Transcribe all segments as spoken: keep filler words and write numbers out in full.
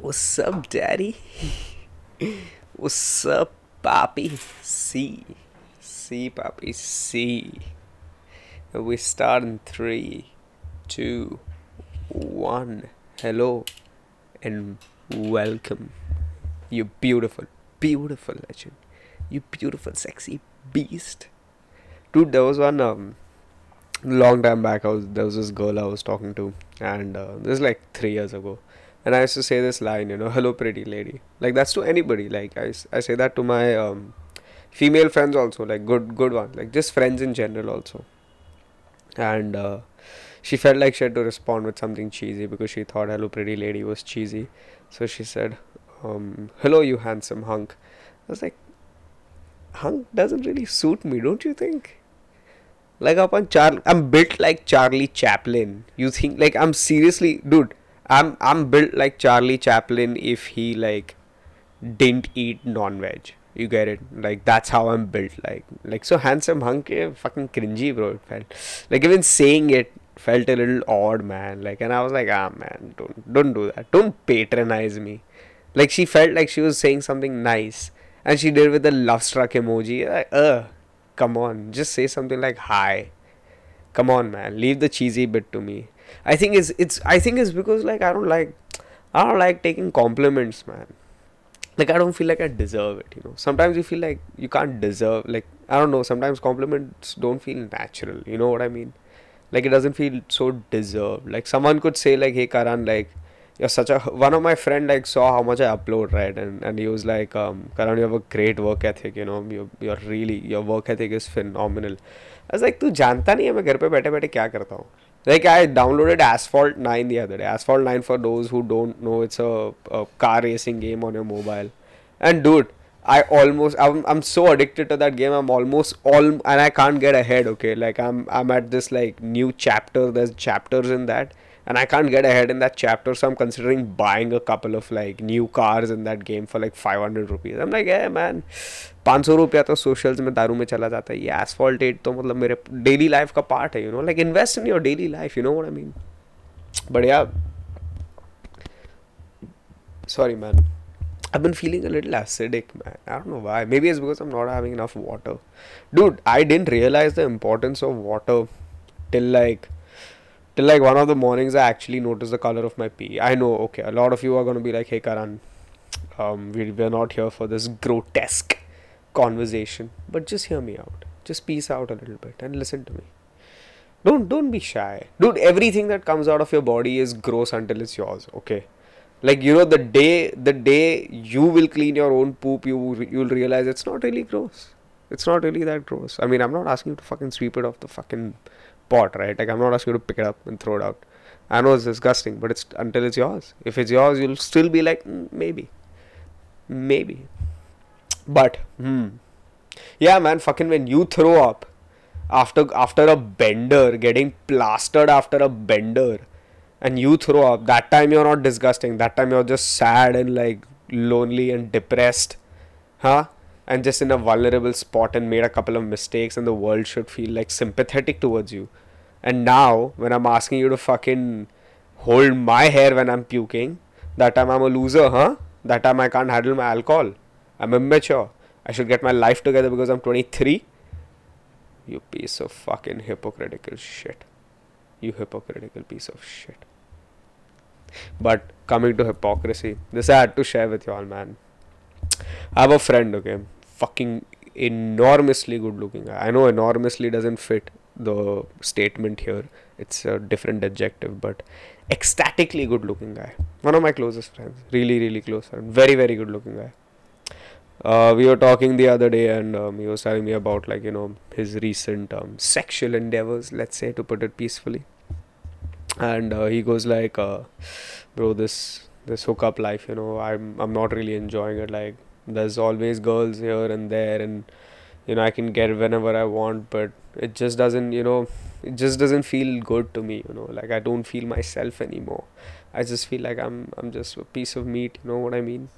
What's up, daddy? What's up, papi? See. See, papi, see. We start in three, two, one. Hello and welcome. You beautiful, beautiful legend. You beautiful, sexy beast. Dude, there was one um, long time back. I was there was this girl I was talking to, and uh, this is like three years ago. And I used to say this line, you know, hello, pretty lady. Like that's to anybody. Like I, I say that to my um, female friends also, like good good ones, like just friends in general also. And uh, she felt like she had to respond with something cheesy because she thought hello, pretty lady was cheesy. So she said, um, hello, you handsome hunk. I was like, hunk doesn't really suit me, don't you think? Like upon Char, I'm built like Charlie Chaplin. You think like I'm seriously, dude? I'm I'm built like Charlie Chaplin if he like didn't eat non-veg. You get it? Like that's how I'm built. Like like so handsome hunk, eh, fucking cringy, bro. It felt like even saying it felt a little odd, man. Like and I was like, ah, man, don't don't do that. Don't patronize me. Like she felt like she was saying something nice, and she did with the love struck emoji. Like, uh, come on, just say something like hi. Come on, man, leave the cheesy bit to me. I think it's it's I think it's because like I don't like I don't like taking compliments, man. Like I don't feel like I deserve it. You know, sometimes you feel like you can't deserve. Like I don't know. Sometimes compliments don't feel natural. You know what I mean? Like it doesn't feel so deserved. Like someone could say like, "Hey Karan, like you're such a." One of my friend like saw how much I upload, right, and and he was like, um, "Karan, you have a great work ethic. You know, you you're really your work ethic is phenomenal." I was like, "तू जानता नहीं है मैं घर पे बैठे बैठे क्या करता हूँ?" Like I downloaded Asphalt nine the other day. Asphalt nine, for those who don't know, it's a, a car racing game on your mobile. And dude, I almost I'm, I'm so addicted to that game. I'm almost all and I can't get ahead. Okay, like I'm I'm at this like new chapter. There's chapters in that, and I can't get ahead in that chapter. So I'm considering buying a couple of like new cars in that game for like five hundred rupees. I'm like, hey man, पाँच सौ रुपया तो socials में दारू में चला जाता है. ये एसफॉल्ट एट तो मतलब मेरे डेली लाइफ का पार्ट है. You know like invest in your daily life. You know what I mean. But ya sorry man, I've been feeling a little acidic, man. I don't know why. Maybe it's because I'm not having enough water. Dude, I didn't realize the importance of water till like till like one of the mornings I actually noticed the color of my pee. I know, okay, a lot of you are gonna be like, hey Karan, um, we, we're not here for this grotesque conversation. But just hear me out. Just peace out a little bit and listen to me. Don't don't be shy. Dude, everything that comes out of your body is gross until it's yours, okay? Like you know, the day the day you will clean your own poop, you you'll realize it's not really gross. It's not really that gross. I mean, I'm not asking you to fucking sweep it off the fucking pot, right? Like I'm not asking you to pick it up and throw it out. I know it's disgusting, but it's until it's yours. If it's yours, you'll still be like, mm, maybe, maybe. But hmm, yeah, man, fucking when you throw up after after a bender, getting plastered after a bender, and you throw up, that time you're not disgusting. That time you're just sad and like lonely and depressed, huh? And just in a vulnerable spot and made a couple of mistakes, and the world should feel like sympathetic towards you. And now, when I'm asking you to fucking hold my hair when I'm puking, that time I'm a loser, huh? That time I can't handle my alcohol. I'm immature. I should get my life together because I'm twenty-three. You piece of fucking hypocritical shit. You hypocritical piece of shit. But coming to hypocrisy, this I had to share with y'all, man. I have a friend, okay, fucking enormously good looking guy. I know enormously doesn't fit the statement here. It's a different adjective, but ecstatically good looking guy. One of my closest friends. Really, really close friend. Very, very good looking guy. Uh, we were talking the other day, and um, he was telling me about like you know his recent um, sexual endeavors. Let's say, to put it peacefully. And uh, he goes like, uh, "Bro, this this hookup life, you know, I'm I'm not really enjoying it. Like, there's always girls here and there, and you know, I can get whenever I want, but it just doesn't, you know, it just doesn't feel good to me. You know, like I don't feel myself anymore. I just feel like I'm I'm just a piece of meat. You know what I mean?"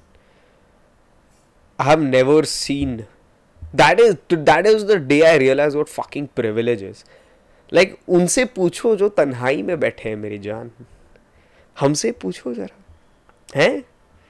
I have never seen. That is that is the day I realized what fucking privilege is. Like उनसे पूछो जो तन्हाई में बैठे हैं मेरी जान. हमसे पूछो जरा, हैं?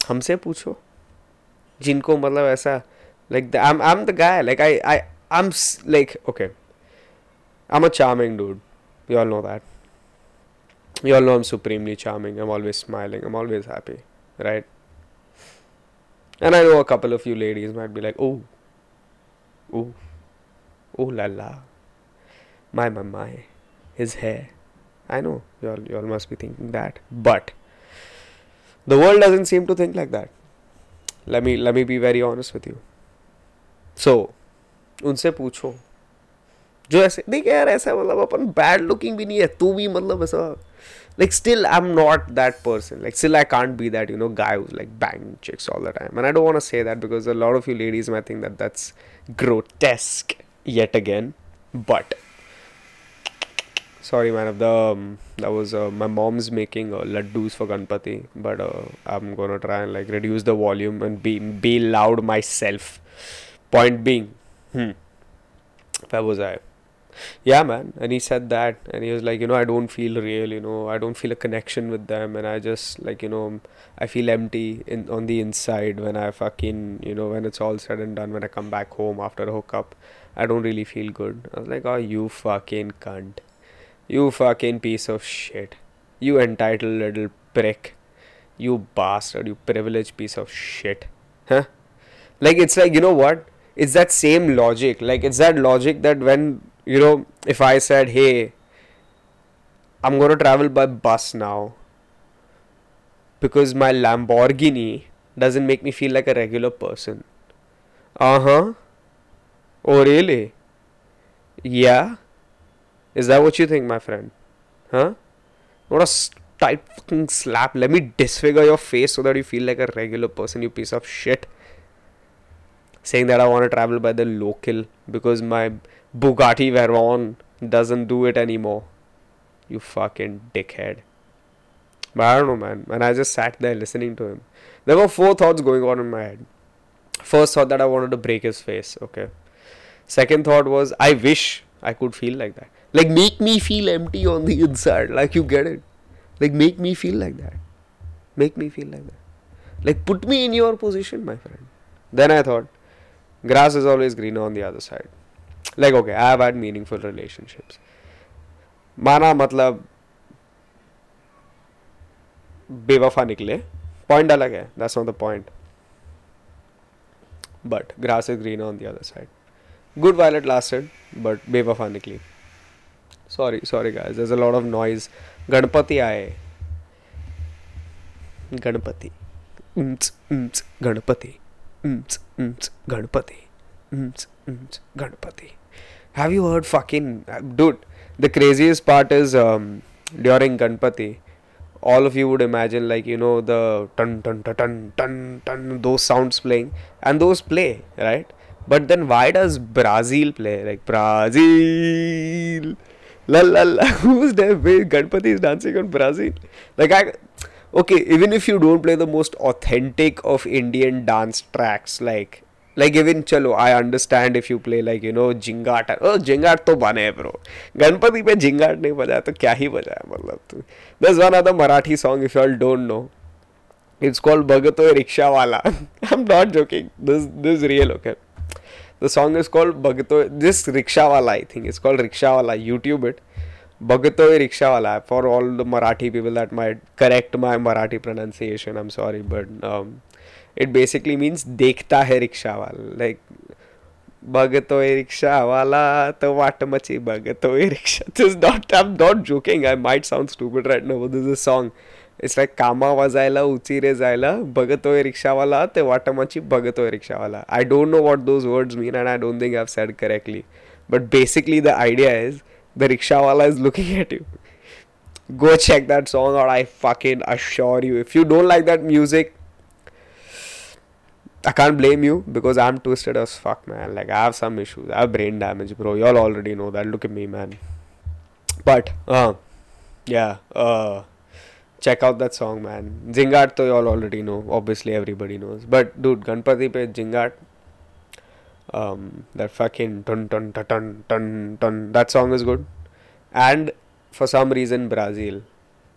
हमसे पूछो जिनको मतलब ऐसा like the, I'm I'm the guy like I I I'm s- like okay I'm a charming dude, you all know that, you all know I'm supremely charming, I'm always smiling, I'm always happy, right? And I know a couple of you ladies might be like, oh, oh, oh la la, my my my, his hair. I know you all you all must be thinking that, but the world doesn't seem to think like that. Let me let me be very honest with you. So उनसे पूछो जो ऐसे देख यार ऐसा मतलब अपन bad looking भी नहीं है तू भी मतलब ऐसा like still I'm not that person, like still I can't be that, you know, guy who's like banging chicks all the time, and I don't want to say that because a lot of you ladies might think that that's grotesque yet again, but sorry man, if the um, that was uh, my mom's making uh, laddus for Ganpati, but uh, I'm gonna try and like reduce the volume and be be loud myself. Point being, hmm, where was I? Yeah, man. And he said that, and he was like, you know, I don't feel real, you know, I don't feel a connection with them, and I just like, you know, I feel empty in on the inside when I fucking, you know, when it's all said and done, when I come back home after a hookup, I don't really feel good. I was like, oh, you fucking cunt. You fucking piece of shit. You entitled little prick. You bastard. You privileged piece of shit. Huh? Like, it's like, you know what? It's that same logic. Like, it's that logic that when, you know, if I said, hey, I'm going to travel by bus now because my Lamborghini doesn't make me feel like a regular person. Uh huh. Oh, really? Yeah? Is that what you think, my friend? Huh? What a tight fucking slap. Let me disfigure your face so that you feel like a regular person, you piece of shit. Saying that I want to travel by the local because my Bugatti Veyron doesn't do it anymore. You fucking dickhead. But I don't know, man. And I just sat there listening to him. There were four thoughts going on in my head. First thought that I wanted to break his face. Okay. Second thought was I wish I could feel like that. Like make me feel empty on the inside. Like you get it. Like make me feel like that. Make me feel like that. Like put me in your position, my friend. Then I thought, grass is always greener on the other side. Like okay, I have had meaningful relationships. माना मतलब बेवफा निकले point अलग है that's not the point but grass is green on the other side good while it lasted but बेवफा निकली sorry sorry guys there is a lot of noise Ganpati आए Ganpati Ganpati Ganpati Ganpati have you heard fucking dude the craziest part is um, during Ganpati all of you would imagine like you know the ton ton ton ton ton ton those sounds playing and those play right but then why does Brazil play like Brazil la la la who's there wait Ganpati is dancing on Brazil like I okay even if you don't play the most authentic of Indian dance tracks like like even chalo I understand if you play like you know Zingaat oh Zingaat तो बने है bro Ganpati पे जिंगाट नहीं बजाया तो क्या ही बजाया मतलब तू there's one other Marathi song if you all don't know it's called Bhagatoy Rickshaw Wala I'm not joking this this is real okay the song is called Bhagatoy this Rickshaw Wala I think it's called Rickshaw Wala YouTube it Bhagatoy Rickshaw Wala for all the Marathi people that might correct my Marathi pronunciation I'm sorry but um it basically means देखता है rickshaw वाला like बघतोय rickshaw वाला तो वाट मची बघतोय rickshaw this is not I'm not joking I might sound stupid right now but this is a song it's like कामा वाजायला उचिरे जायला बघतोय रिक्षावाला ते वाट मची बघतोय रिक्षावाला I don't know what those words mean and I don't think I've said correctly but basically the idea is the rickshawala is looking at you go check that song out I fucking assure you if you don't like that music I can't blame you because I'm twisted as fuck, man. Like, I have some issues. I have brain damage, bro. Y'all already know that. Look at me, man. But, uh, yeah, uh, check out that song, man. Jingat, to y'all already know. Obviously, everybody knows. But, dude, Ganpati pe Jingat, um, that fucking dun dun dun dun dun dun, that song is good. And, for some reason, Brazil.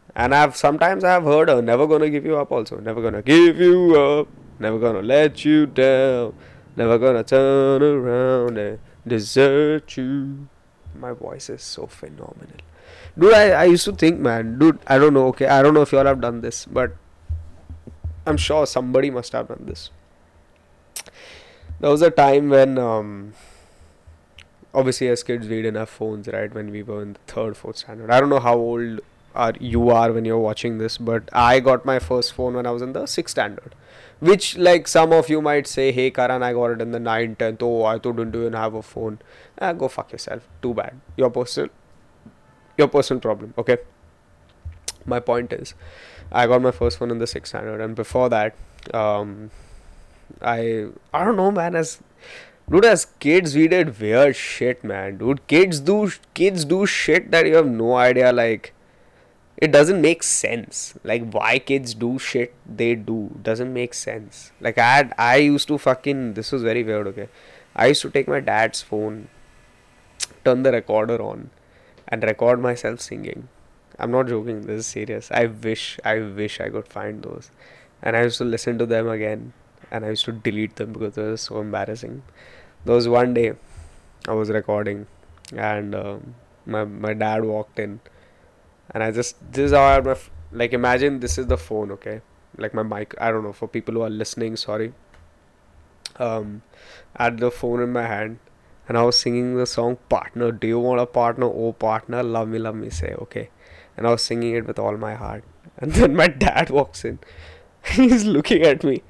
And I've sometimes I've heard her never gonna give you up also. Never gonna give you up. Never gonna let you down. Never gonna turn around and desert you. My voice is so phenomenal. Dude, I, I used to think, man, dude, I don't know, okay, I don't know if you all have done this, but I'm sure somebody must have done this. There was a time when, um, obviously, as kids, we didn't have phones, right? When we were in the third, fourth standard. I don't know how old are you are when you're watching this, but I got my first phone when I was in the sixth standard. Which, like, some of you might say, hey, Karan, I got it in the ninth, tenth. Oh, I didn't even have a phone. Ah, go fuck yourself. Too bad. Your personal, your personal problem, okay? My point is, I got my first phone in the sixth standard, and before that, um, I I don't know, man. As dude, as kids, we did weird shit, man. Dude, kids do kids do shit that you have no idea. Like, it doesn't make sense. Like, why kids do shit they do doesn't make sense. Like, I had, I used to fucking, this was very weird. Okay, I used to take my dad's phone, turn the recorder on, and record myself singing. I'm not joking. This is serious. I wish I wish I could find those, and I used to listen to them again, and I used to delete them because they were so embarrassing. There was one day I was recording, and um, my my dad walked in, and I just this is how I had my f- like imagine this is the phone, okay, like my mic. I don't know, for people who are listening. Sorry. Um, I had the phone in my hand, and I was singing the song "Partner." Do you want a partner? Oh, partner, love me, love me, say okay. And I was singing it with all my heart. And then my dad walks in. He's looking at me,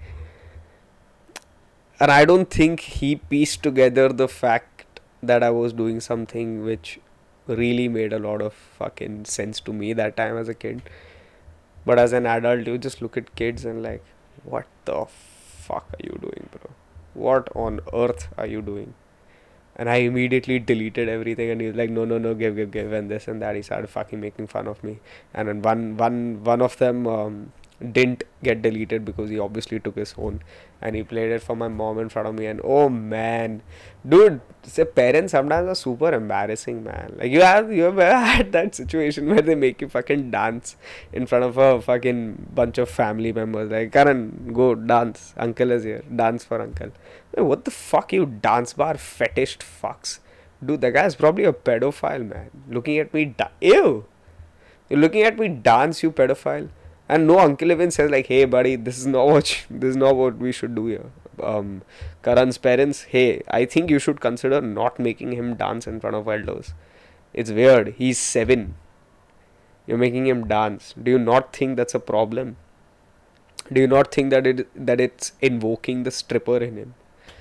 and I don't think he pieced together the fact that I was doing something which really made a lot of fucking sense to me that time as a kid. But as an adult, you just look at kids and like, what the fuck are you doing, bro? What on earth are you doing? And I immediately deleted everything, and he was like, no, no, no, give, give, give, and this and that. He started fucking making fun of me. And then one, one, one of them um, didn't get deleted because he obviously took his phone, and he played it for my mom in front of me. And oh man, dude, say parents sometimes are super embarrassing, man. Like you have you have ever had that situation where they make you fucking dance in front of a fucking bunch of family members. Like, Karan, go dance. Uncle is here. Dance for uncle. Hey, what the fuck, you dance bar fetishist fucks? Dude, the guy's probably a pedophile, man. Looking at me, da- ew. You're looking at me dance, you pedophile. And no uncle even says like, hey buddy, this is not what you, this is not what we should do here. Um, Karan's parents, hey, I think you should consider not making him dance in front of elders. It's weird. He's seven. You're making him dance. Do you not think that's a problem? Do you not think that it that it's invoking the stripper in him?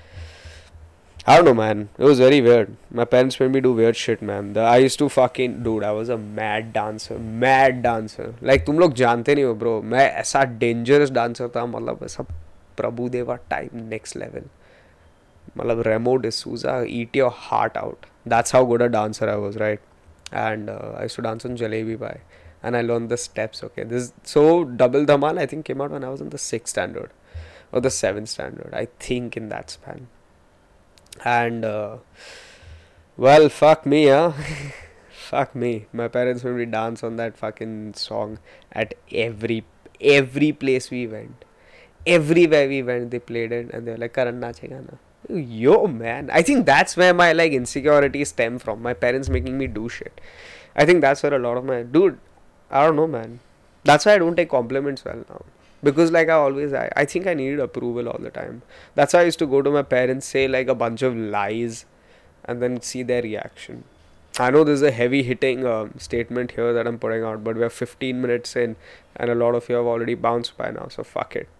I don't know, man. It was very weird. My parents made me do weird shit, man. The, I used to fucking... Dude, I was a mad dancer. Mad dancer. Like, तुम लोग जानते नहीं हो, bro. मैं ऐसा dangerous dancer था. मतलब ऐसा प्रभु देवा type next level. मतलब Remo D'Souza, eat your heart out. That's how good a dancer I was, right? And uh, I used to dance on Jalebi Bhai. And I learned the steps, okay. This So, Double Dhamal, I think, came out when I was in the sixth standard. Or the seventh standard. I think in that span. And uh, well, fuck me, huh? Fuck me. My parents made me dance on that fucking song at every every place we went. Everywhere we went, they played it, and they were like, "Karan nachega na." Yo, man. I think that's where my like insecurities stem from. My parents making me do shit. I think that's where a lot of my dude. I don't know, man. That's why I don't take compliments well now. Because like I always, I, I think I needed approval all the time. That's why I used to go to my parents, say like a bunch of lies, and then see their reaction. I know this is a heavy hitting um, statement here that I'm putting out, but we're fifteen minutes in, and a lot of you have already bounced by now, so fuck it.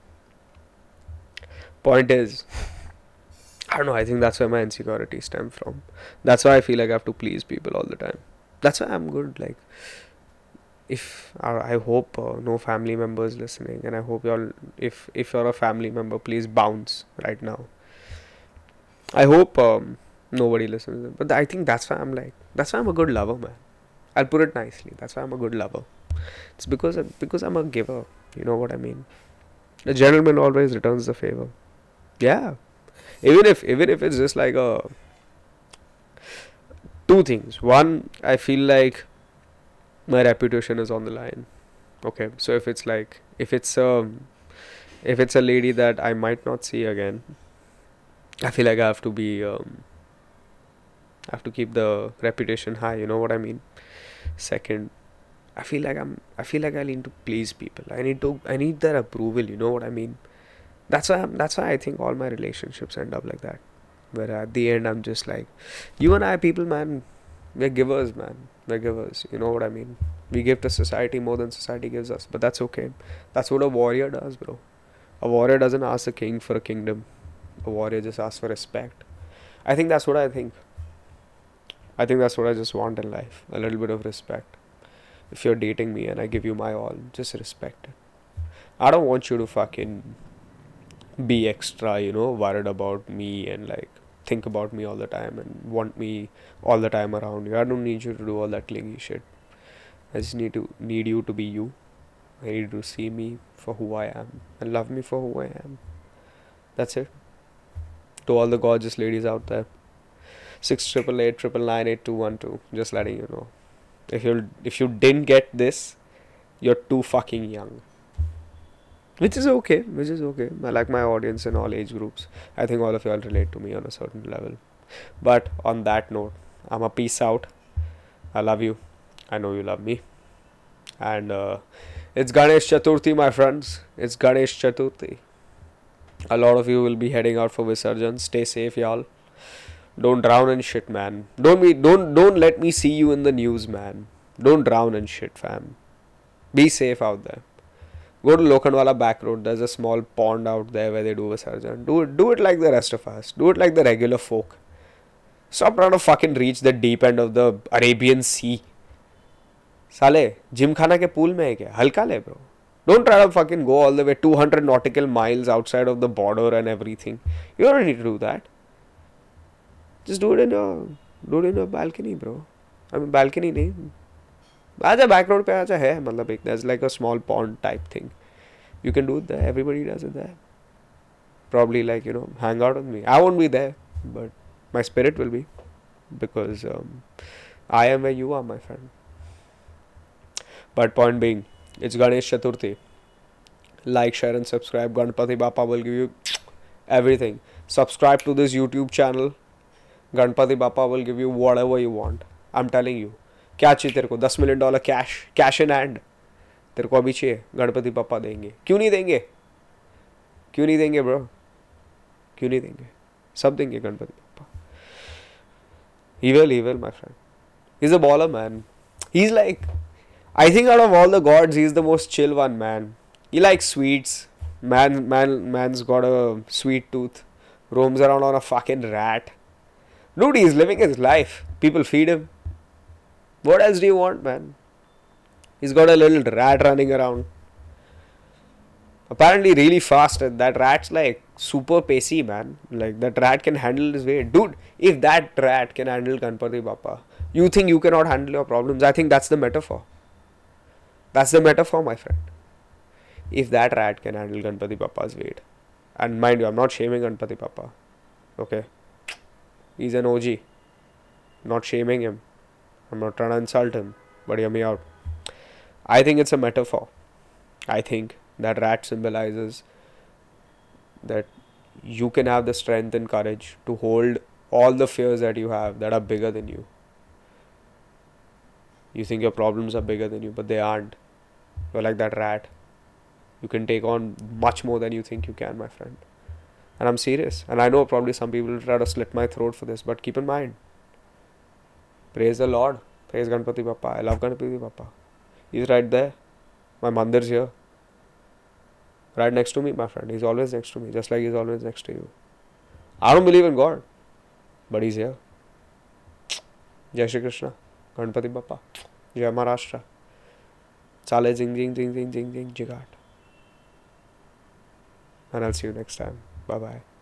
Point is, I don't know, I think that's where my insecurities stem from. That's why I feel like I have to please people all the time. That's why I'm good, like, if uh, I hope uh, no family members listening, and I hope y'all, if if you're a family member, please bounce right now. I hope um, nobody listens, but I think that's why I'm like, that's why I'm a good lover, man. I'll put it nicely. That's why I'm a good lover. It's because because I'm a giver. You know what I mean? A gentleman always returns the favor. Yeah. Even if even if it's just like a two things. One, I feel like my reputation is on the line. Okay, so if it's like if it's um if it's a lady that I might not see again, I feel like I have to be um I have to keep the reputation high. You know what I mean? Second, I feel like I'm I feel like I need to please people. I need to I need their approval. You know what I mean? That's why I'm, that's why I think all my relationships end up like that. Where at the end I'm just like, you and I people, man, we're givers, man. We're givers. You know what I mean? We give to society more than society gives us, but that's okay. That's what a warrior does, bro. A warrior doesn't ask a king for a kingdom. A warrior just asks for respect. I think that's what I think. I think that's what I just want in life. A little bit of respect. If you're dating me and I give you my all, just respect it. I don't want you to fucking be extra, you know, worried about me and like think about me all the time and want me all the time around you. I don't need you to do all that clingy shit. I just need to need you to be you. I need you to see me for who I am and love me for who I am. That's it. To all the gorgeous ladies out there, six triple eight triple nine eight two one two. Just letting you know. If you if you didn't get this, you're too fucking young. Which is okay. Which is okay. I like my audience in all age groups. I think all of y'all relate to me on a certain level. But on that note, I'm a peace out. I love you. I know you love me. And uh, it's Ganesh Chaturthi, my friends. It's Ganesh Chaturthi. A lot of you will be heading out for Visarjan. Stay safe, y'all. Don't drown in shit, man. Don't be don't don't let me see you in the news, man. Don't drown in shit, fam. Be safe out there. Go to Lokhandwala back road. There's a small pond out there where they do Visarjan. Do it do it like the rest of us. Do it like the regular folk. Stop trying to fucking reach the deep end of the Arabian Sea. साले gymkhana के pool में है क्या हल्का ले bro don't try to fucking go all the way two hundred nautical miles outside of the border and everything. You don't need to do that. Just do it in your do it in your balcony, bro. I mean balcony नहीं आजा back road पे आजा है मतलब एक there's like a small pond type thing. You can do it there. Everybody does it there. Probably like you know hang out with me. I won't be there, but my spirit will be because um, I am where you are, my friend. But point being, it's Ganesh Chaturthi. Like, share, and subscribe. Ganpati Bappa will give you everything. Subscribe to this YouTube channel. Ganpati Bappa will give you whatever you want. I'm telling you. क्या चाहिए तेरे को दस million dollar cash cash in hand तेरे को अभी चाहिए गणपति पापा देंगे क्यों नहीं देंगे क्यों नहीं देंगे ब्रो क्यों नहीं देंगे सब देंगे गणपति पापा he will he will my friend he's a baller man he's like I think out of all the gods, he's the most chill one, man. He likes sweets. Man, man, man's got a sweet tooth. Roams around on a fucking rat. Dude, he's living his life. People feed him. What else do you want, man? He's got a little rat running around. Apparently, really fast. That rat's like super pacey, man. Like, that rat can handle his weight. Dude, if that rat can handle Ganpati Bappa, you think you cannot handle your problems? I think that's the metaphor. That's the metaphor, my friend. If that rat can handle Ganpati Bappa's weight, and mind you, I'm not shaming Ganpati Bappa, okay? He's an O G. Not shaming him. I'm not trying to insult him, but hear me out. I think it's a metaphor. I think that rat symbolizes that you can have the strength and courage to hold all the fears that you have that are bigger than you. You think your problems are bigger than you, but they aren't. You're like that rat. You can take on much more than you think you can, my friend. And I'm serious. And I know probably some people will try to slit my throat for this, but keep in mind. Praise the Lord. Praise Ganpati Bappa. I love Ganpati Bappa. He's right there. My mandir's here. Right next to me, my friend. He's always next to me, just like he's always next to you. I don't believe in God, but he's here. Jai Shri Krishna. Ganpati Bappa. Jai Maharashtra. Chale jing jing jing jing jing jing jigat. And I'll see you next time. Bye bye.